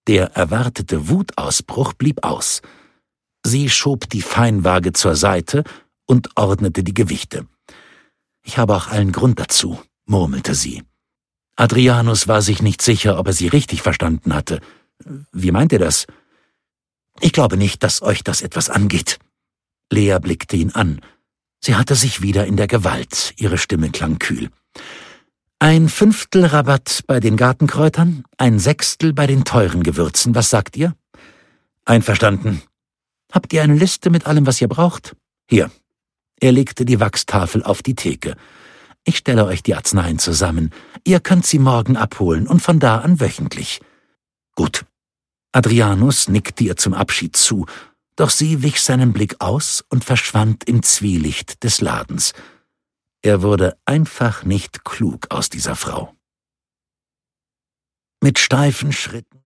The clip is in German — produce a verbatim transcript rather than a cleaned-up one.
Der erwartete Wutausbruch blieb aus. Sie schob die Feinwaage zur Seite und ordnete die Gewichte. »Ich habe auch allen Grund dazu«, murmelte sie. Adrianus war sich nicht sicher, ob er sie richtig verstanden hatte. »Wie meint ihr das?« »Ich glaube nicht, dass euch das etwas angeht.« Lea blickte ihn an. Sie hatte sich wieder in der Gewalt, ihre Stimme klang kühl. »Ein Fünftel Rabatt bei den Gartenkräutern, ein Sechstel bei den teuren Gewürzen. Was sagt ihr?« »Einverstanden. Habt ihr eine Liste mit allem, was ihr braucht?« »Hier.« Er legte die Wachstafel auf die Theke. »Ich stelle euch die Arzneien zusammen. Ihr könnt sie morgen abholen und von da an wöchentlich.« »Gut.« Adrianus nickte ihr zum Abschied zu, doch sie wich seinen Blick aus und verschwand im Zwielicht des Ladens. Er wurde einfach nicht klug aus dieser Frau. Mit steifen Schritten